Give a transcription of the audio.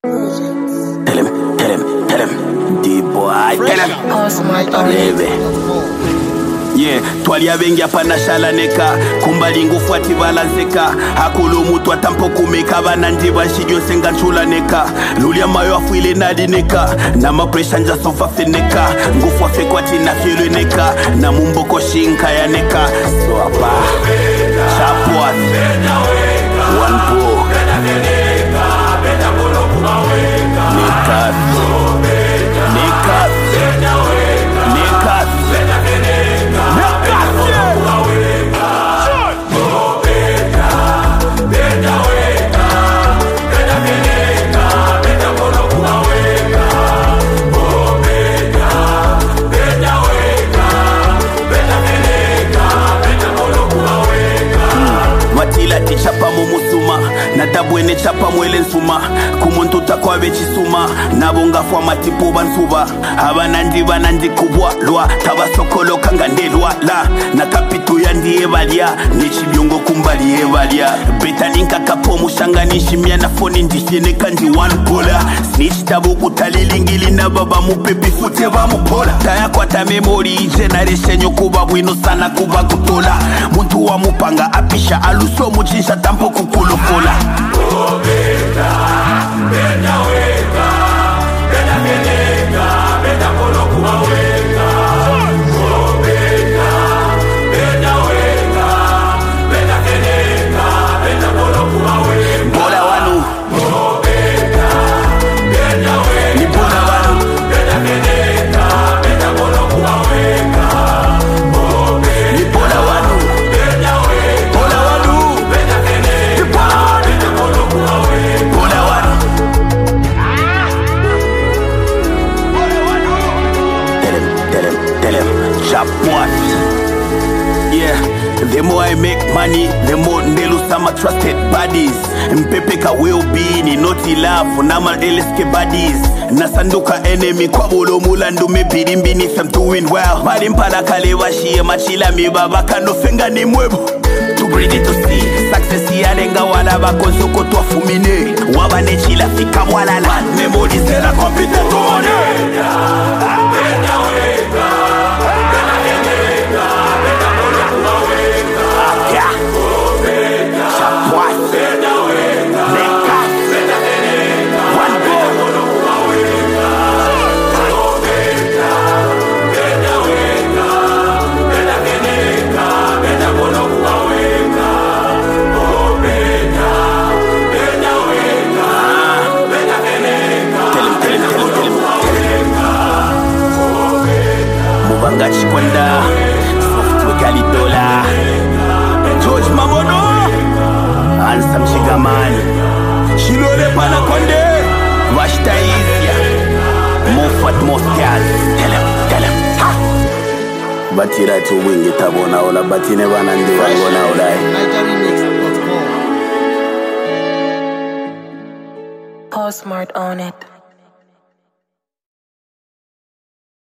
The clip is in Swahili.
Tell him, D-boy, tell him, baby. Yeah, twalia bengi apana shalaneka kumbali ngufu ati balanzeka hakulu mutu atampo kumeka banandi bashijo senga chulaneka lulia mayo afuile nadineka na mapresha nja sofa feneka ngufu afekwa tina fileneka na mumboko shinka yaneka so apa chapwa one bro chapa mumusuma na tabwene chapa mwele nsuma kumuntu takwa bechisuma nabonga fwa matipo bansuba abanandi kubwa lwa tabasokolo kangandelwa la na kapito yandi evalia nechibiongo kumbali evalia betalinka kapo mushanganishi mia na foni ndishene kanji one bola snitch tabu kutalilingili na baba mupepi fute ba mupola taya kwa ta memory generation yokuba bwino sana kuba kutola muntu wa mupanga apisha aluso muchisha tampo kukulufola beta beta weka beta keneka beta kolo kuba weka beta beta weka beta keneka beta kolo kuba weka bola wanu beta beta weka ni bola wanu beta keneka beta kolo kuba weka ni bola wanu beta weka bola wanu beta keneka beta kolo kuba weka bola wanu tell him chop what. Yeah, the more I make money, the more Nelu sama trusted buddies. Mpepeka will be ni noti love nama LSK buddies. Nasanduka enemy kwa bolo mulandu mepiri beneath I'm doing well. Bali mpala kale washie machila mibabaka no fenga ni mwebo. To breed it to see success yalenga wala bakonzoko to afumine. Wabane chila fika wala la memories de la compétition. Chikwenda software Galidola George Mamono Ansam Chigamani Shilole Panakonde Washta Izia Mofat Moscaz Tell him Batira to wing it abona ola batine banandi wangona olai Smart on it.